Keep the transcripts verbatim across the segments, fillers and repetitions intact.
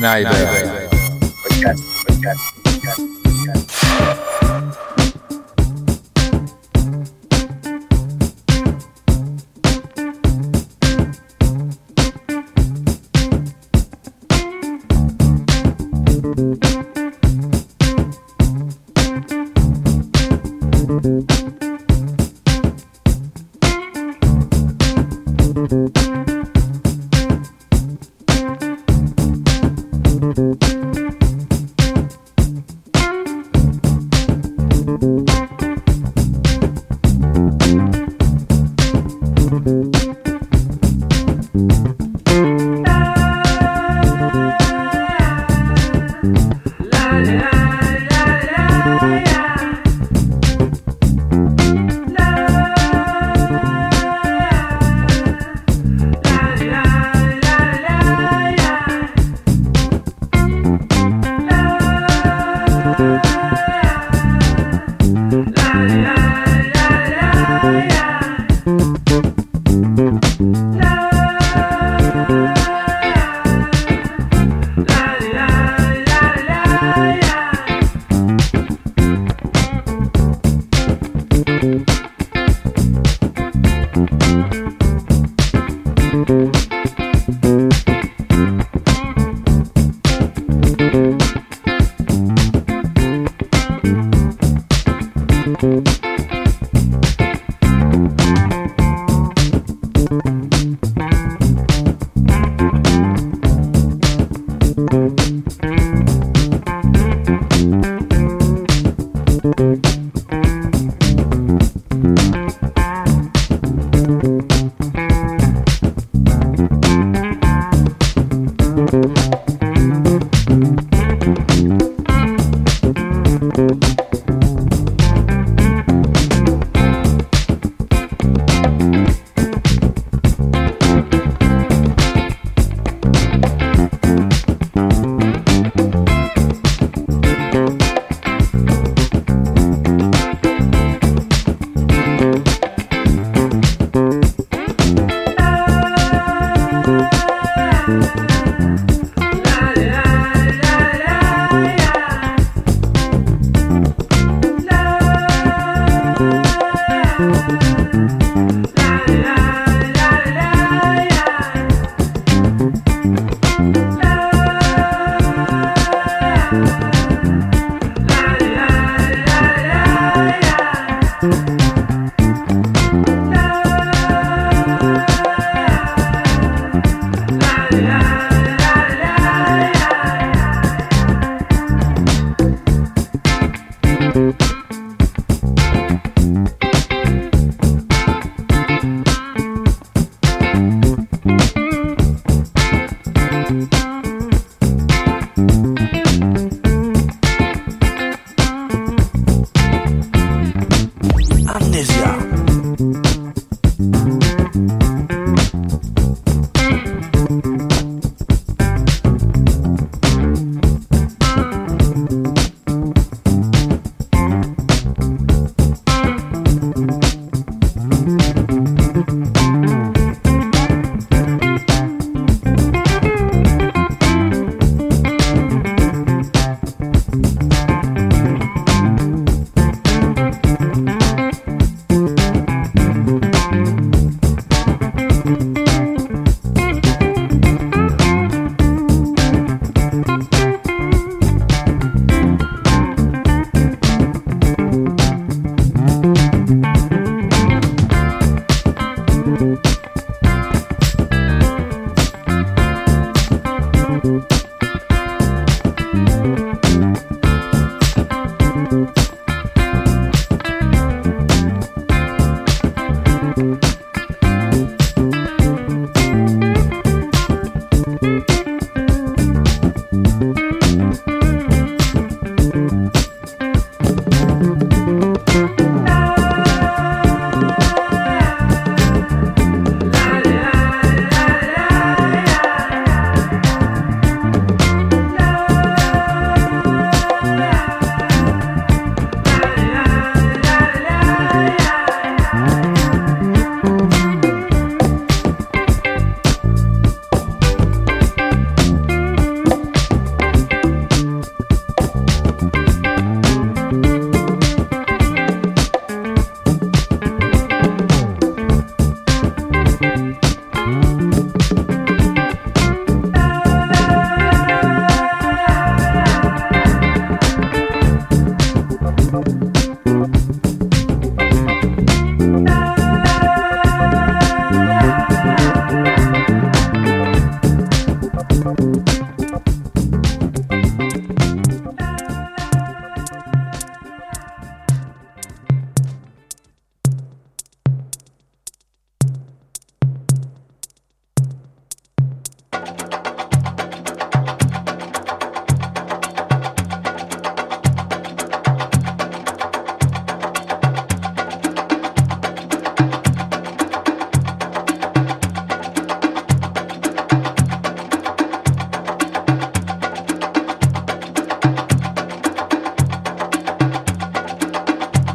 Na idea. Podcast, podcast, podcast, podcast.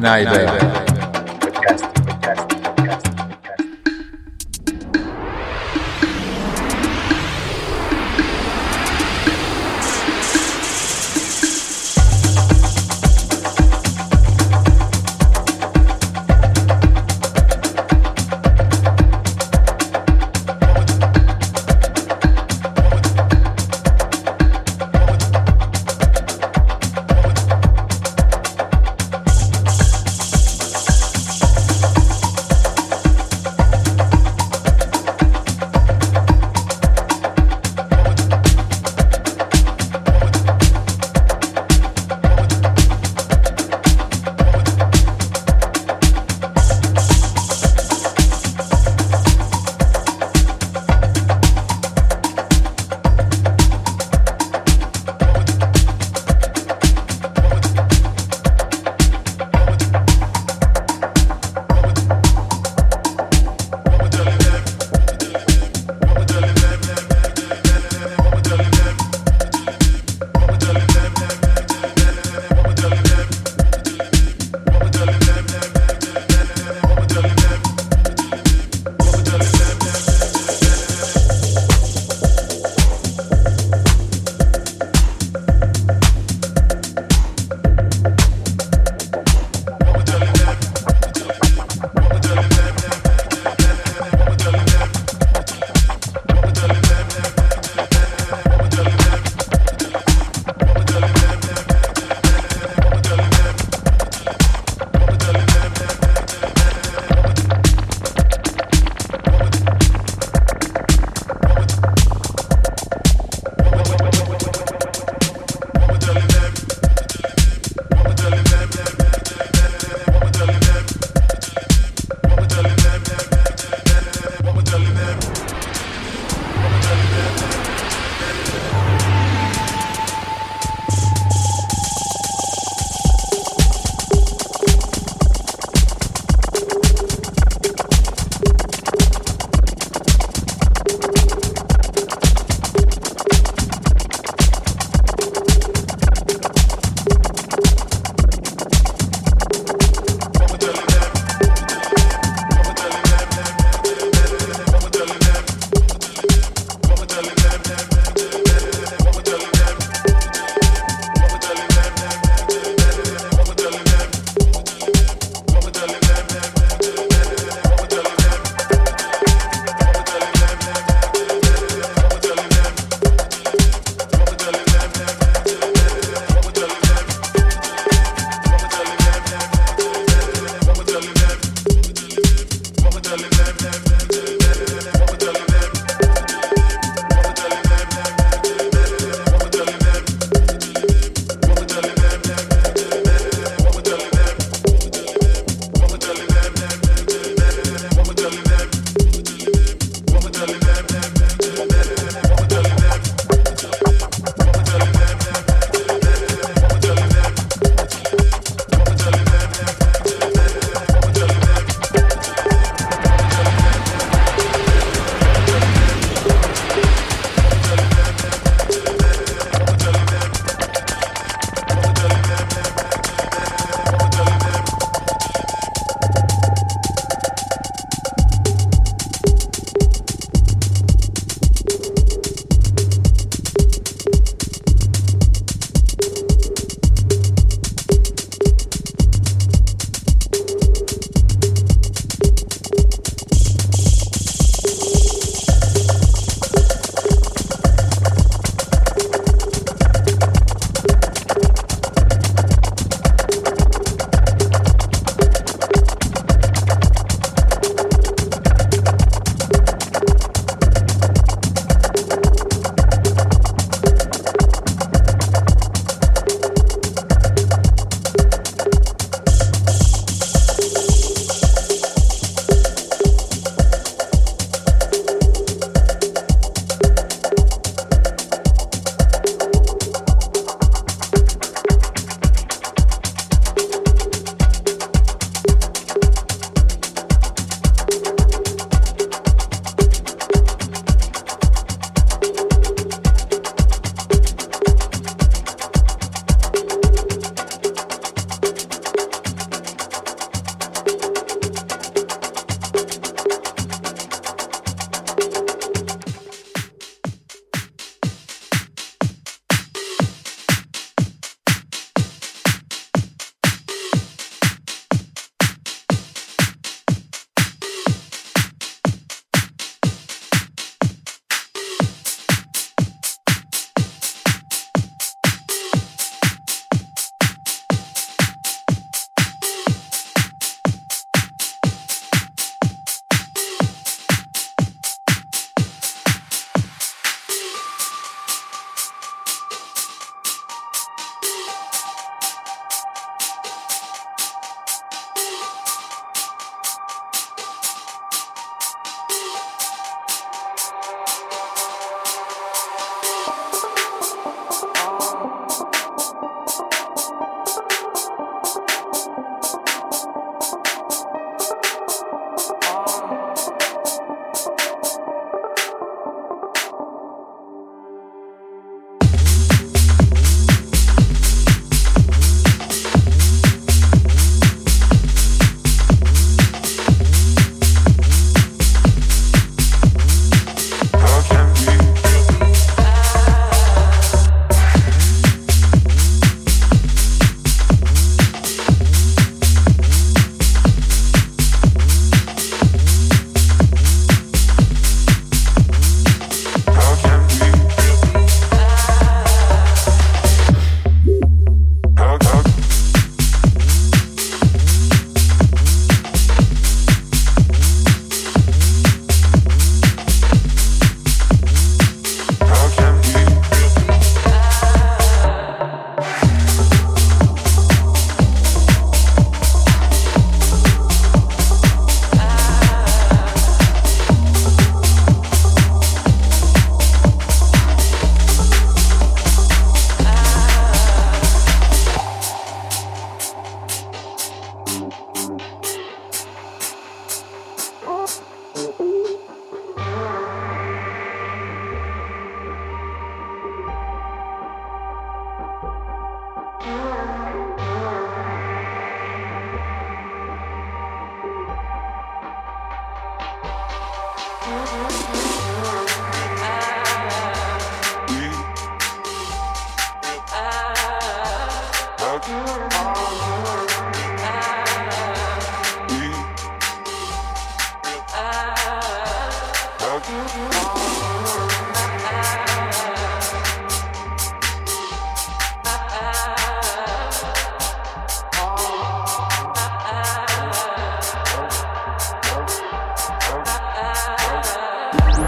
Na ideia. Podcast, podcast, podcast, podcast.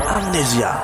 Amnesia.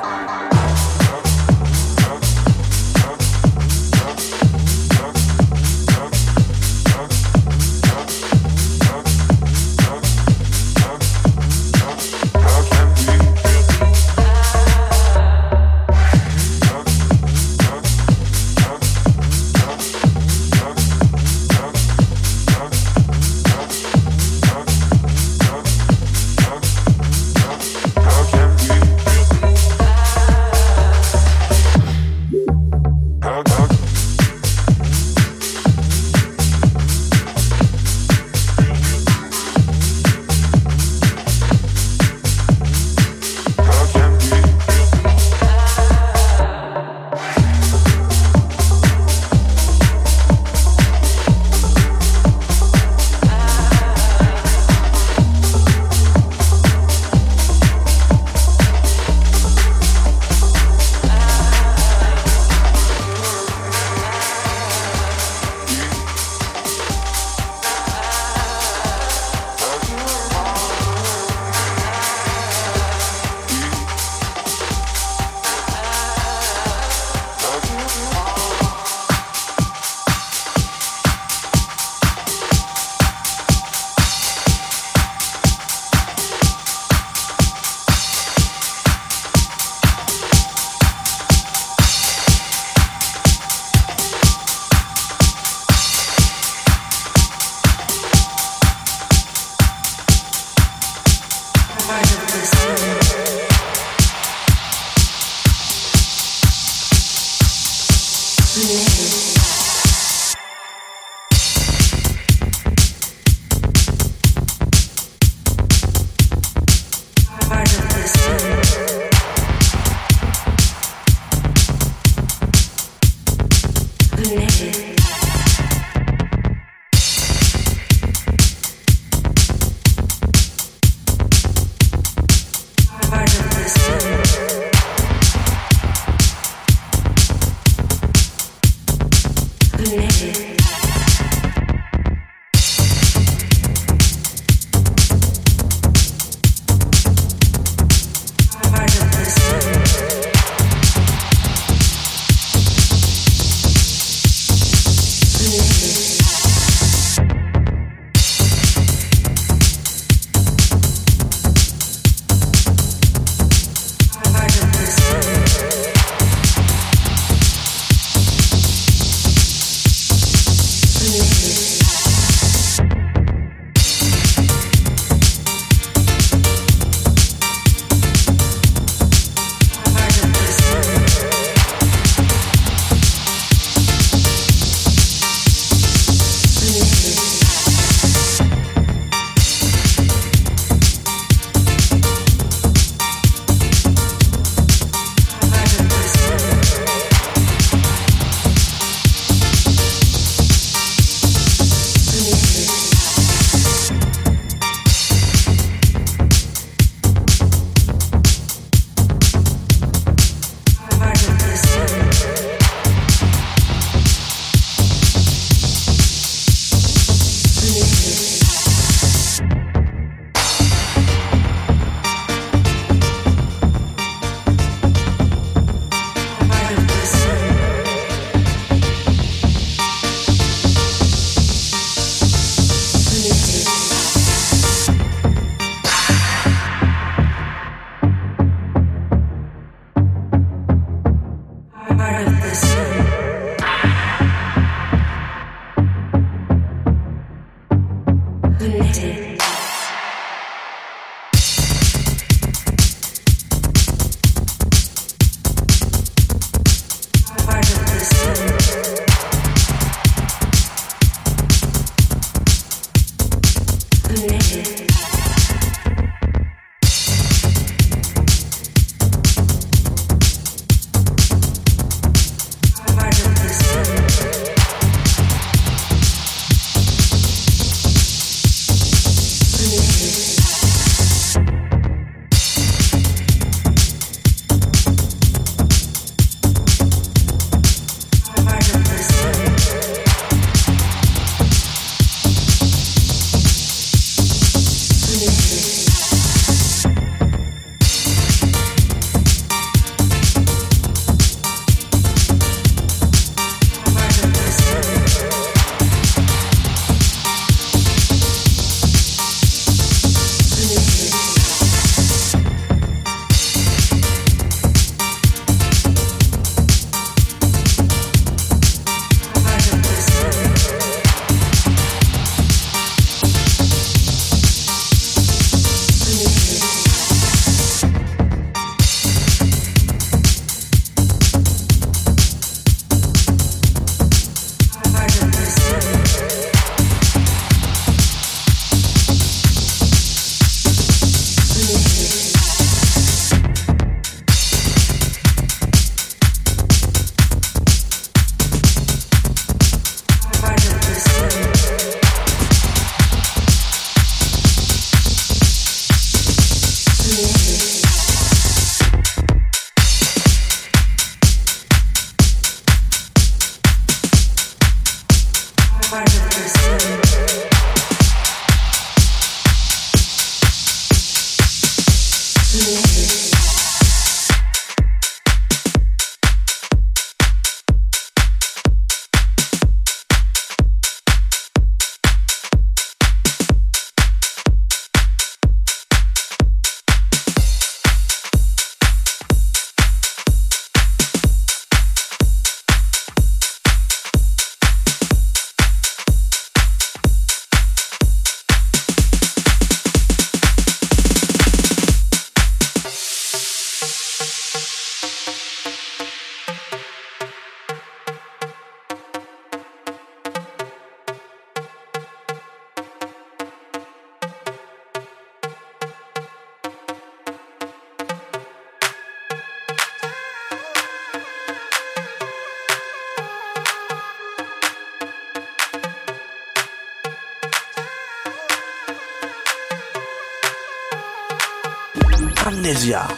Indonesia.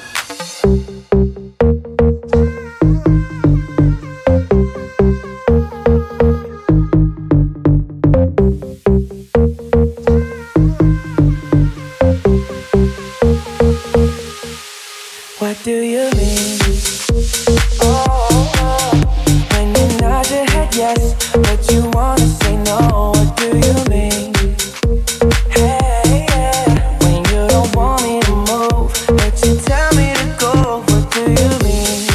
What do you mean? Oh, when you nod your head yes, but you wanna say no. What do you mean? Hey, yeah. When you don't want me to move, but you tell me to go. What do you mean?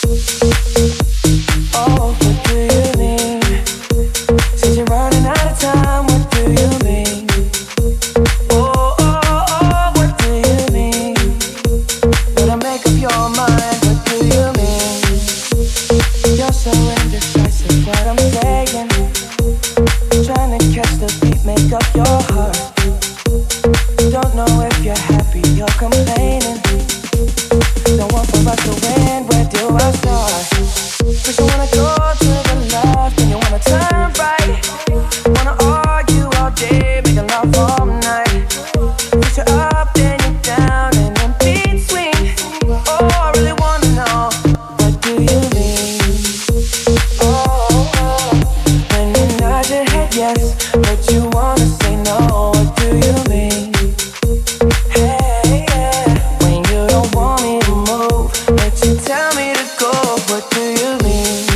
Oh, what do you mean? Since you're running out of time, what do you mean? Oh, oh, oh, what do you mean? Better make up your mind, what do you mean? You're so indecisive, what I'm saying. Trying to catch the beat, make up your heart. Don't know if you're happy, you're complaining. Don't want for us to win, where do I start? First you wanna go to the left, then you wanna turn right. Wanna argue all day, making love all night. Push you up, then you're down, and in between. Oh, I really wanna know, what do you mean? Oh, oh, when you nod your head yes, but you wanna say no. What do you mean? Hey, yeah. When you don't want me to move, but you tell me to go. What do you mean?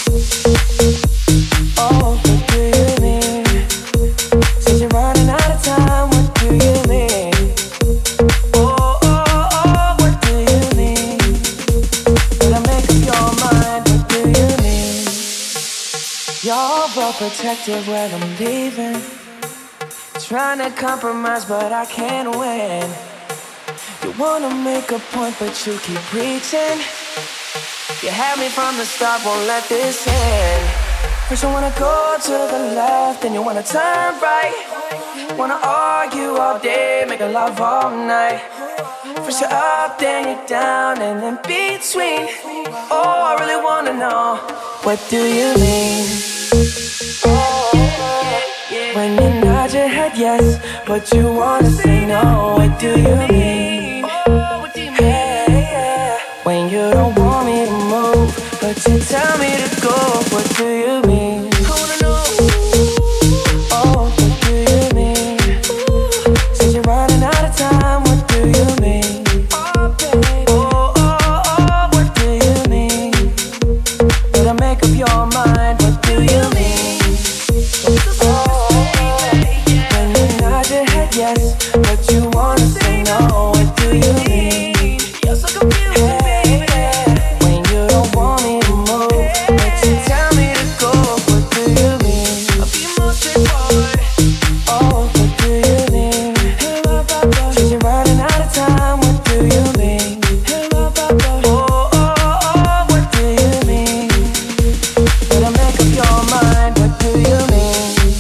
Oh, what do you mean? Since you're running out of time, what do you mean? Oh, oh, oh, what do you mean? Better make up your mind, what do you mean? You're well protective when I'm leaving. Trying to compromise, but I can't win. You wanna make a point, but you keep preaching. You had me from the start, won't let this end. First you wanna go to the left, then you wanna turn right. Wanna argue all day, make love all night. First you're up, then you're down, and in between. Oh, I really wanna know, what do you mean? Oh, when you nod your head yes, but you wanna say no. What do you mean? Hey, yeah. When you don't want me to move, but you tell me to go. What do you mean? Oh, what do you mean? Since you're running out of time, what do you mean? Oh, oh, oh, what do you mean? Better make up your mind, what do you mean? Oh, when you nod your head yes, but you wanna say no. What do you mean? You're so confused, baby. When you don't want me to move, but you tell me to go. What do you mean? I'll be more straightforward. Oh, what do you mean? Since you're running out of time, what do you mean? Oh, oh, oh, what do you mean? Better make up your mind, what do you mean?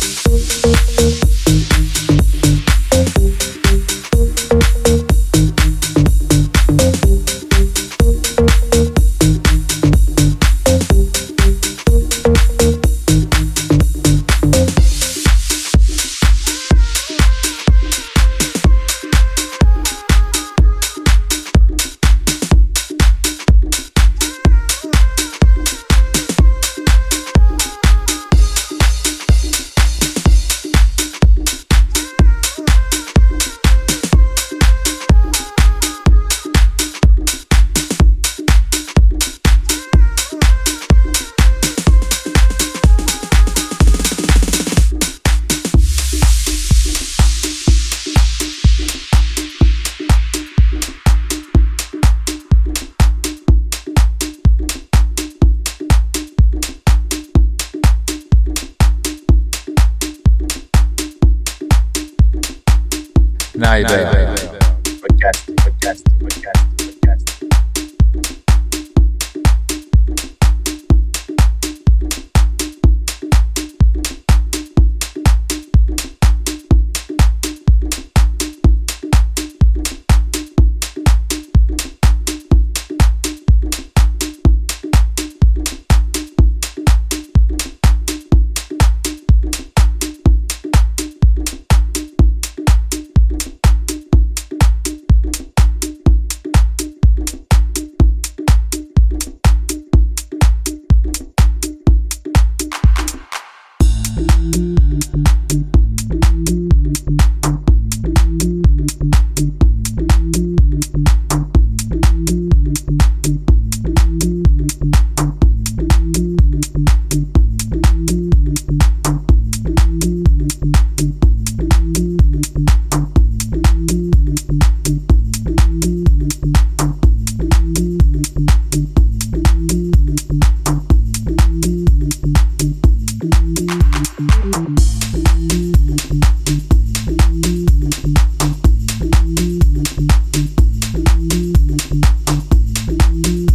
Naida. Podcast, podcast, podcast, podcast.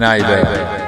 Una idea.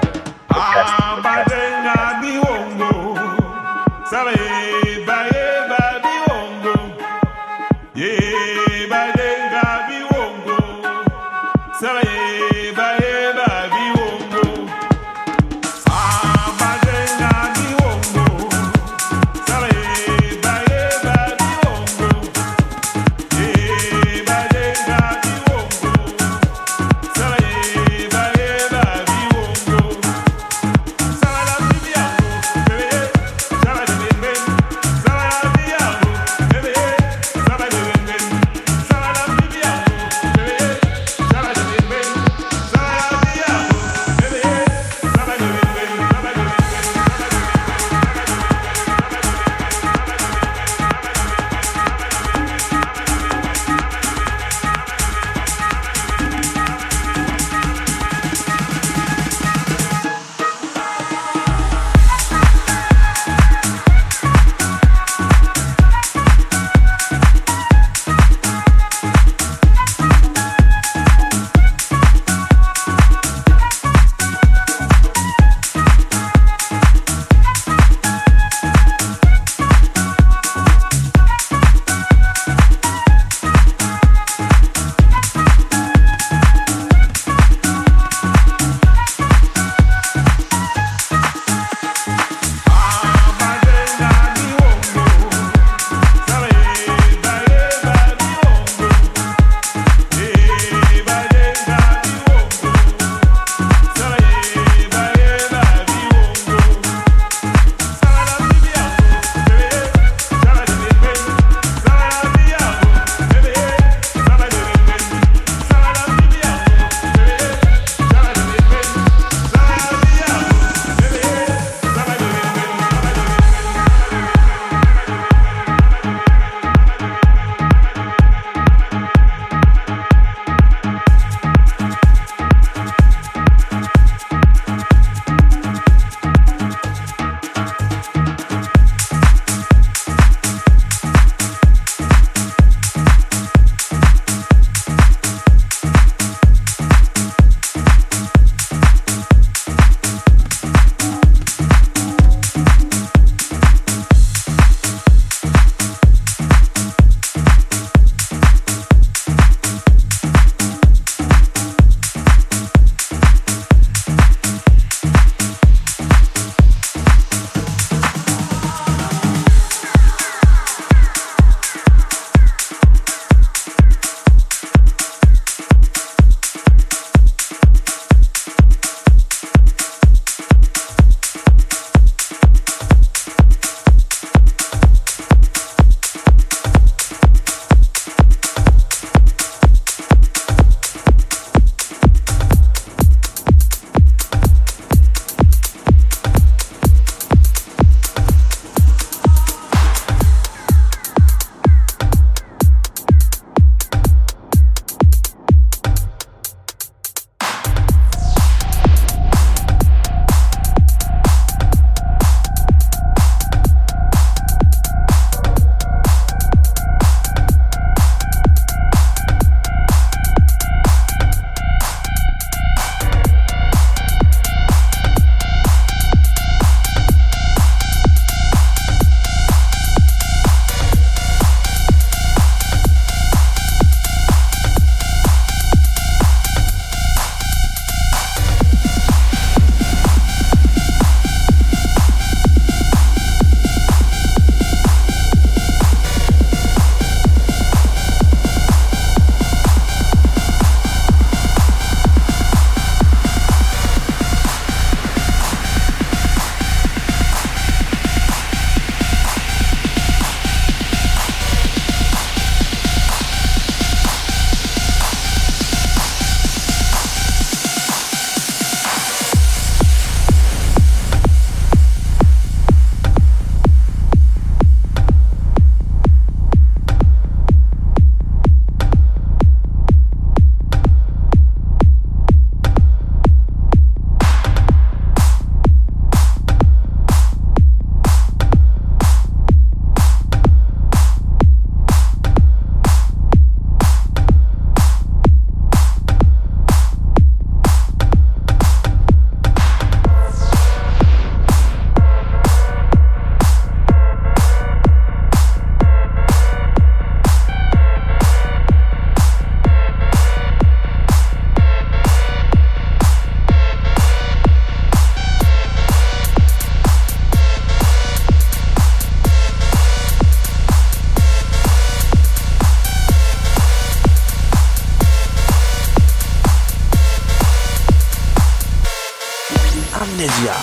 immédiat.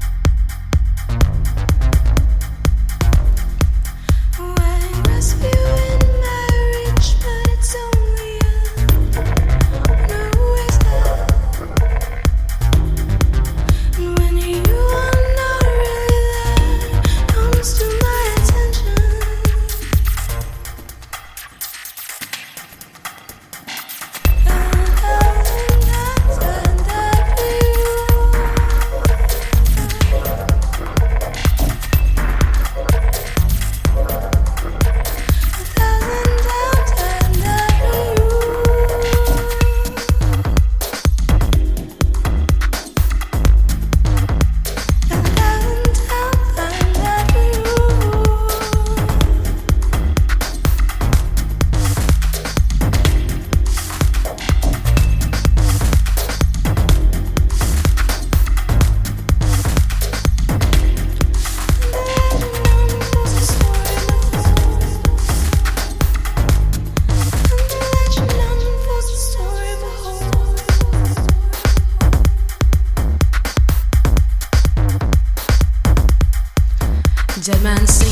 Rescue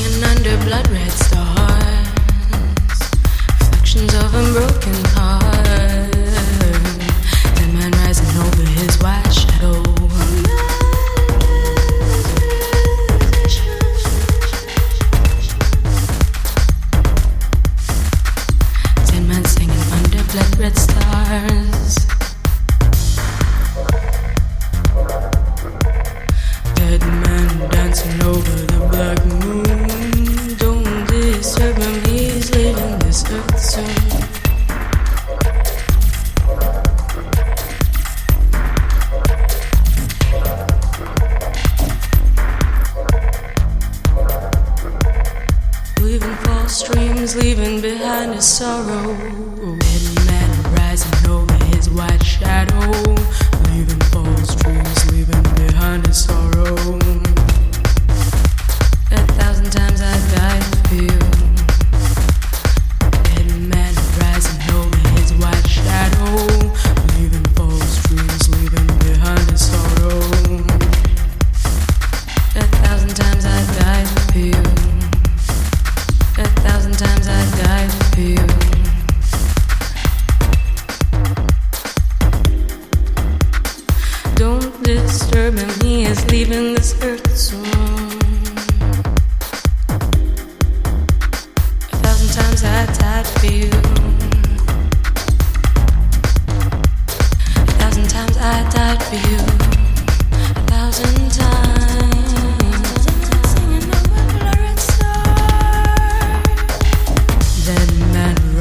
singing under blood red stars, reflections of unbroken heart. Dead man rising over his white shadow. Dead man singing under blood red stars. Dead man dancing over the black moon. Don't disturb him, he's leaving this earth soon. Leaving false dreams, leaving behind his sorrow. Dead man rising over his white shadow. Leaving false dreams, leaving behind his sorrow. A thousand times I died for you. Dead man rising over his white shadow. Leaving false dreams, leaving behind his sorrow. A thousand times I died for you. A thousand times I died for you. Don't disturb him, he is leaving this earth soon. A thousand times I died for you. A thousand times I died for you. A thousand times. Singing over blurred stars. Dead man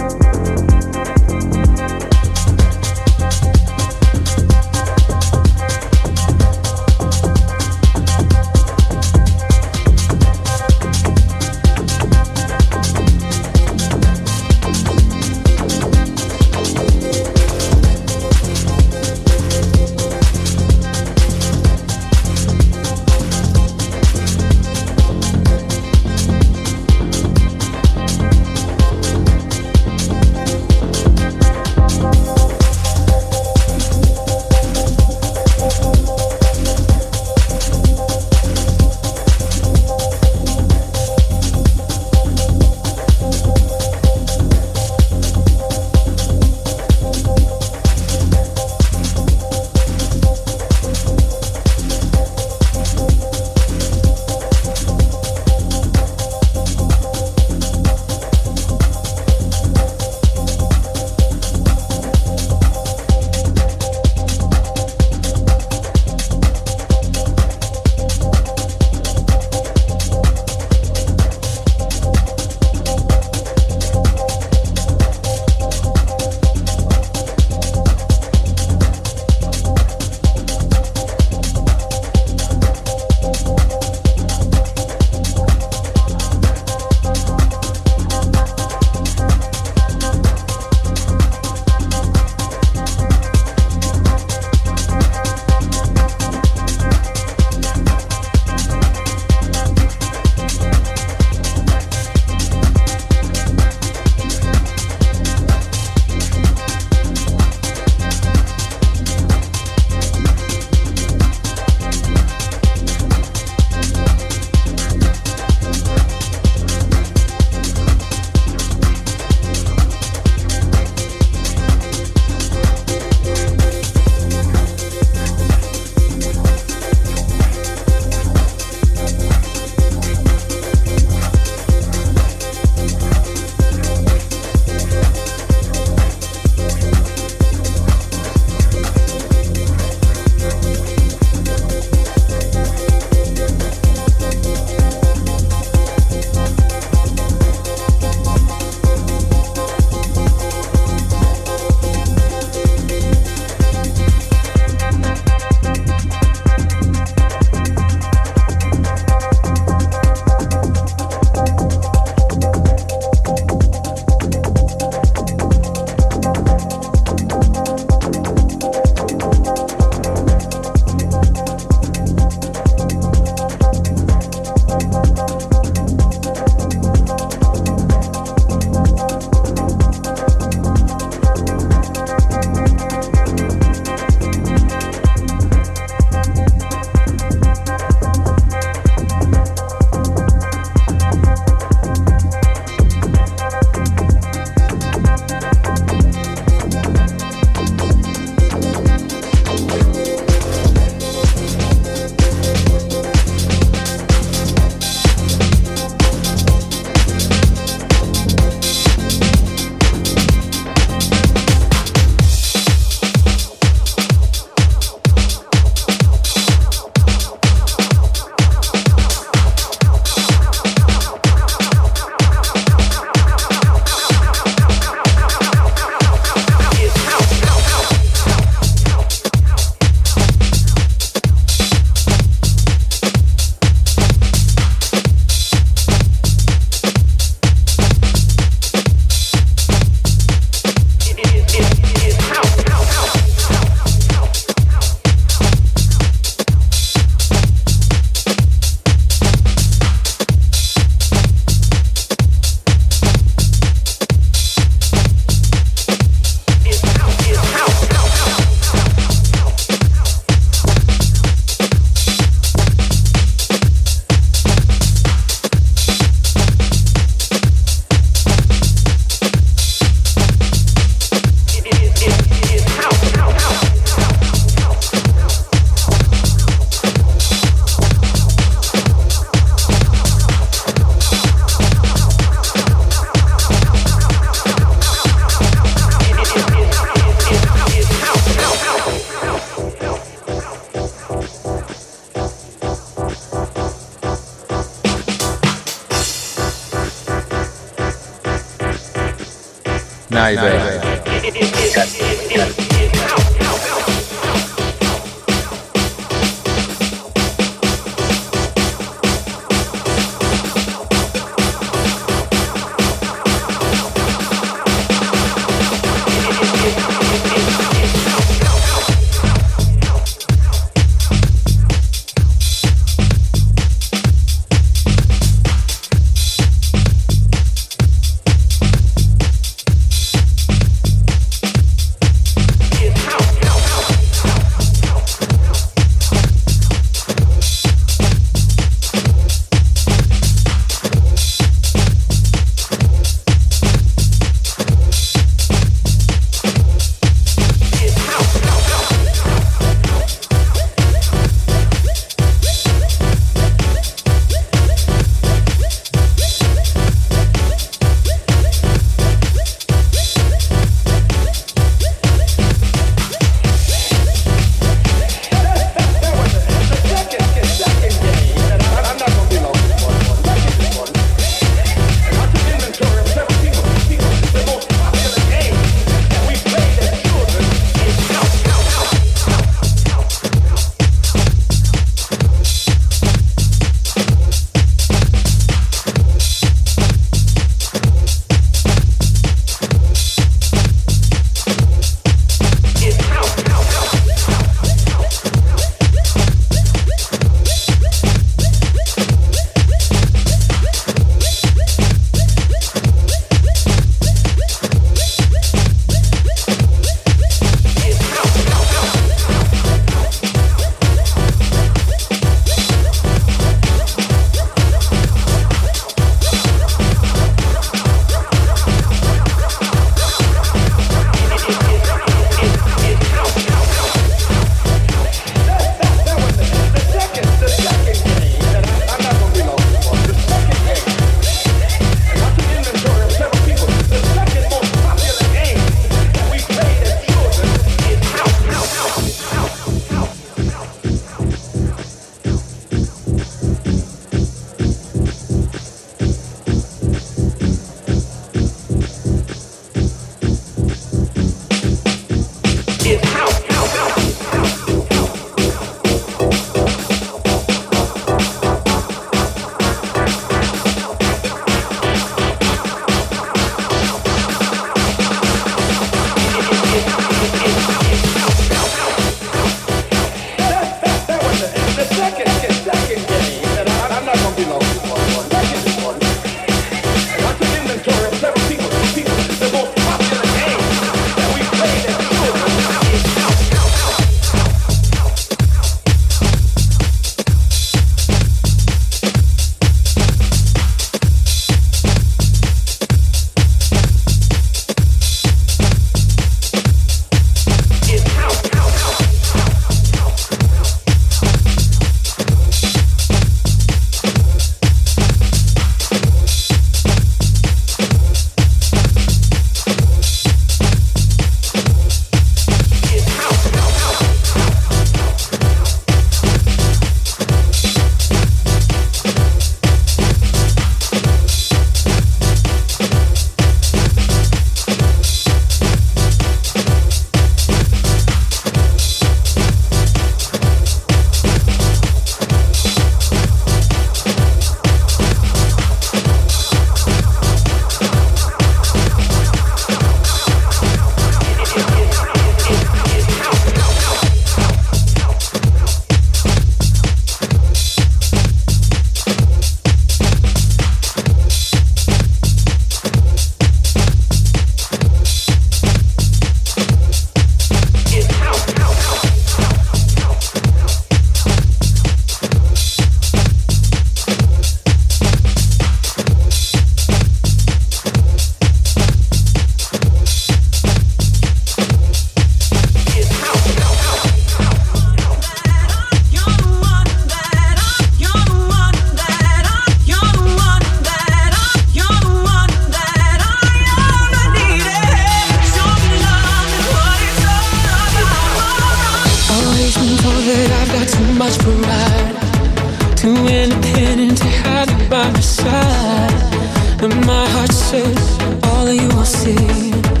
much pride, too independent to have you by my side. And my heart says all that you will see.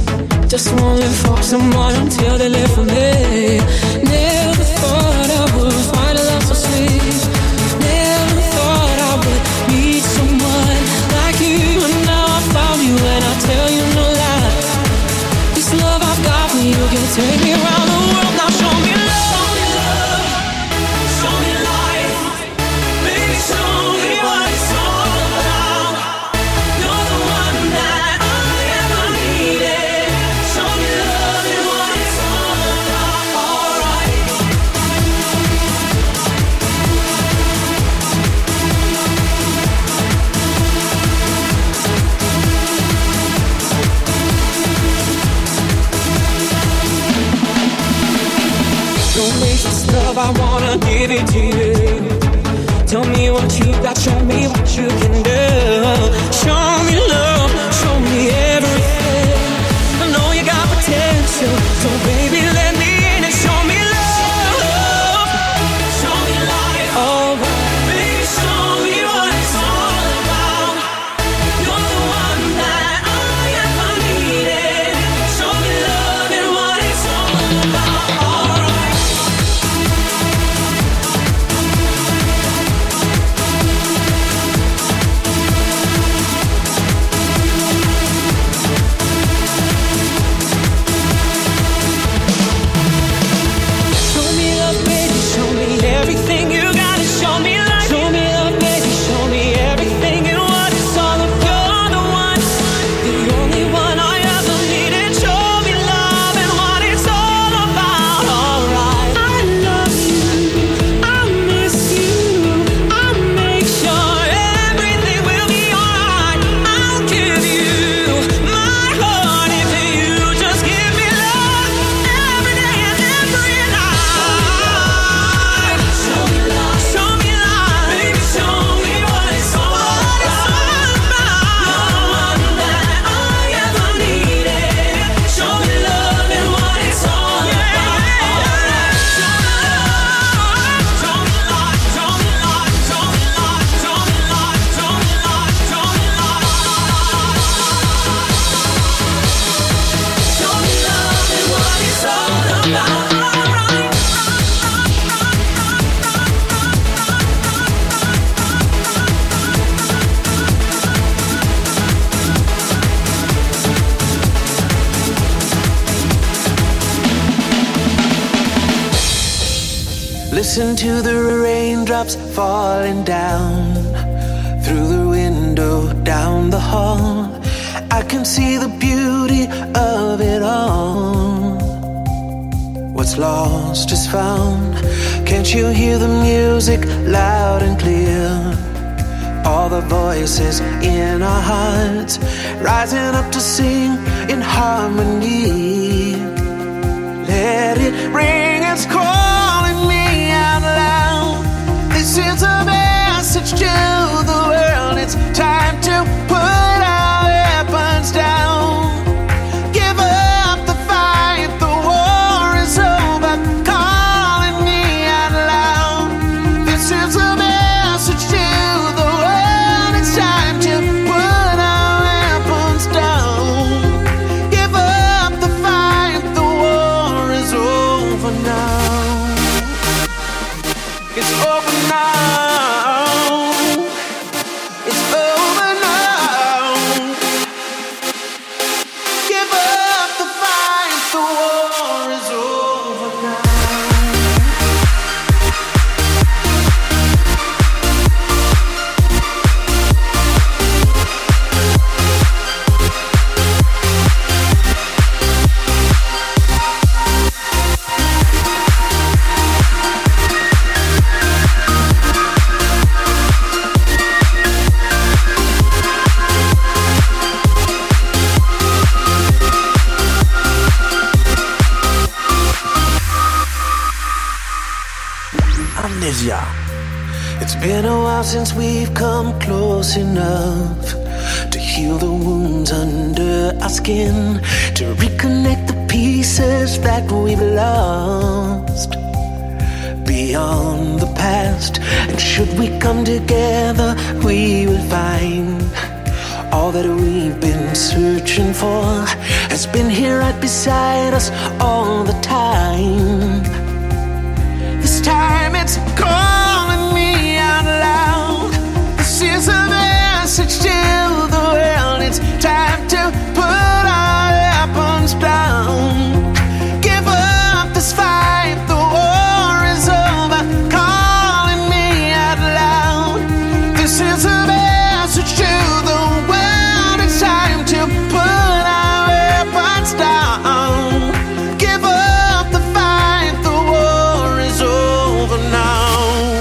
Just won't live for someone until they live for me. Never thought I would find a love so sweet. Never thought I would meet someone like you. And now I found you and I tell you no lie. This love I've got for you can take me around the world. Now show me love. Show me life. Baby, show me what it's all about. You're the one that I ever needed. Show me love and what it's all about. Alright. Don't waste this love, I wanna give it to you. Tell me what you got, show me what you can do. Show me love, show me everything. I know you got potential, so baby let me in and show me love. Show me life, alright. Baby, show me what it's all about. You're the one that I ever needed. Show me love and what it's all about, alright. Show me love, baby, show me everything you gotta show me life. Show me love, baby, show me everything and what it's all about. You're the one, the only one I ever needed. Show me love and what it's all about. Alright. I love you, I miss you, I'll make sure everything will be alright. I'll give you my heart if you just give me love every day and every night. Show me love, show me love, baby, show me what it's all about. You're the one that I ever needed. Show me love and what it's all about. Alright. Show me love, show me love, show me love, show me love, show me love, show me love, show me love. Show me love and what it's all about. Listen to the raindrops falling down through the window down the hall. I can see the beauty of it all. What's lost is found. Can't you hear the music loud and clear? All the voices in our hearts rising up to sing in harmony. Let it ring, it's calling me out loud. This is a message to the world. It's time to put our weapons down. Give up the fight, the war is over. Calling me out loud. This is a message to the world. It's time to put our weapons down. Give up the fight, the war is over now. It's over now. It's over now. Give up the fight, the war is over now. Amnesia. It's been a while since we've come close enough to heal the wounds under our skin, to reconnect the pieces that we've lost beyond the past. And should we come together, we will find All that we've been searching for has been here right beside us all the time. This time it's calling me out loud. This is a message to the world. It's time to put our weapons down. Give up this fight, the war is over. Calling me out loud. This is a message to the world. It's time to put our weapons down. Give up the fight, the war is over now.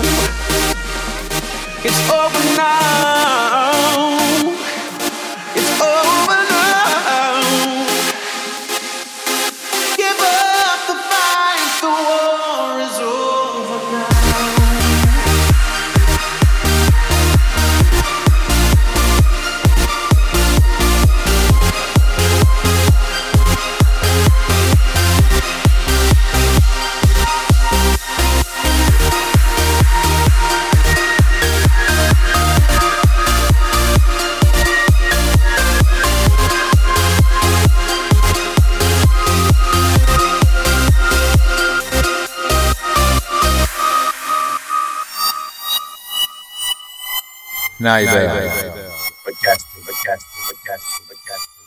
It's over now. It's over now. Give up the fight, the war is over now. Naibel. Podcasting, podcasting, podcasting, podcasting.